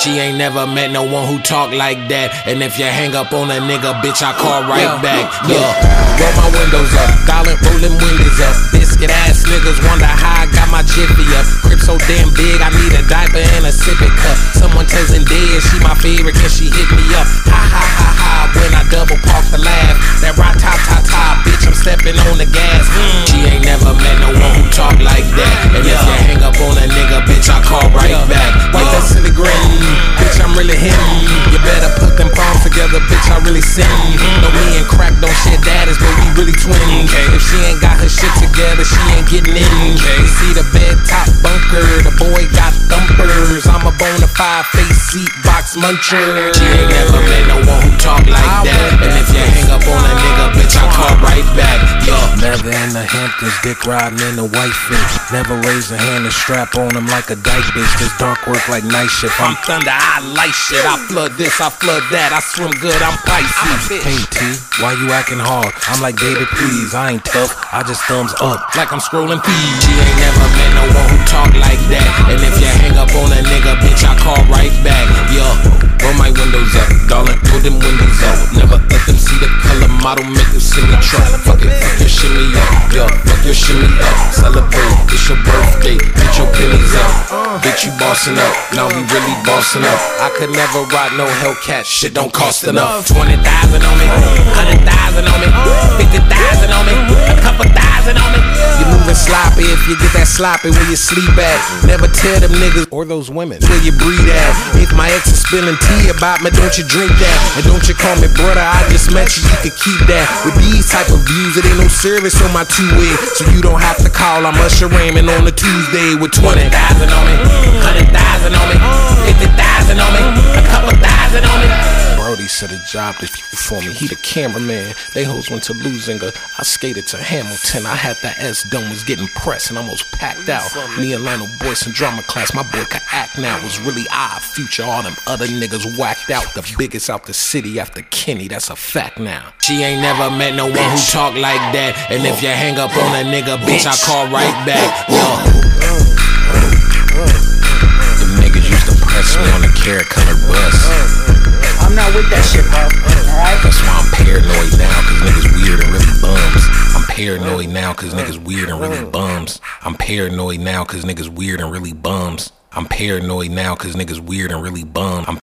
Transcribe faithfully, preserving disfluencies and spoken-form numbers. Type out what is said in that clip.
She ain't never met no one who talk like that. And if you hang up on a nigga, bitch, I call right yeah. back. Yeah, roll my windows up, dollar rolling windows up. Biscuit ass niggas wonder how I got my jiffy up. Crib so damn big, I need a diaper and a sippy cup. Someone tells Zendaya she my favorite, can she hit me up? Ha ha ha ha, when I double park the laugh. That right top top top, bitch, I'm stepping on the gas. Mm. She ain't never met no one who talk like that. And yeah. if you hang up on a nigga, bitch, I call right yeah. back. Wipe that silly grin, bitch, I'm really him. You better put them palms together, bitch, I really sin. No, me and crack don't share daddies, but we really twins. If she ain't got her shit together, she ain't getting in. You see the bed top bunker, the boy got thumpers. I'm a bona fide face seat box muncher. She ain't never met no one who talk like that. And if you hang up on a nigga, bitch, I call right back. Yo, never in the Hamptons, dick riding in the white fish. Never raise a hand and strap on him like a dyke bitch. This dark work like night shift. I'm thunder, I light shit. I flood this, I flood that. I swim good, I'm Pisces. Hey T, why you acting hard? I'm like, baby, please, I ain't tough. I just thumbs up like I'm scrolling feed. She ain't never met no one who talk like that. And if you hang up on a nigga, bitch, I call right back. Yo, roll my windows up, darling, pull them windows up. Never let them see the color model, make them sing the truck. Fuck it, fuck your shimmy up, yo, fuck your shimmy up. Celebrate, it's your birthday, get your pennies up. Bitch, you bossing up, now we really bossing up. I could never rock no Hellcat, shit don't cost enough. Twenty thousand on me, hundred thousand on me, fifty thousand on me, a couple thousand on me. You moving sloppy if you get that sloppy where you sleep at. Never tell them niggas or those women where you breathe at. If my ex is spilling tea about me, don't you drink that. And don't you call me brother, I just met you, you can keep that. With these type of views, it ain't no service on my two-way. So you don't have to call, I'm Usher Raymond on a Tuesday with twenty thousand on me, hundred thousand on me, fifty thousand on me, a couple thousand on me. Brody said a job to for me, he the cameraman. They hoes went to Lusinga, I skated to Hamilton. I had that S dome, was getting pressed and almost packed out. Me and Lionel Boyce in drama class, my boy could act now. It was really odd future, all them other niggas whacked out. The biggest out the city after Kenny, that's a fact now. She ain't never met no one who talk like that. And if you hang up on a nigga, bitch, I call right back. Yo, the niggas used to press me on the carrot colored bus. I'm not with that shit, bro. Alright? That's why I'm paranoid now, cause niggas weird and really bums. I'm paranoid now, cause niggas weird and really bums. I'm paranoid now, cause niggas weird and really bums. I'm paranoid now, cause niggas weird and really bums. I'm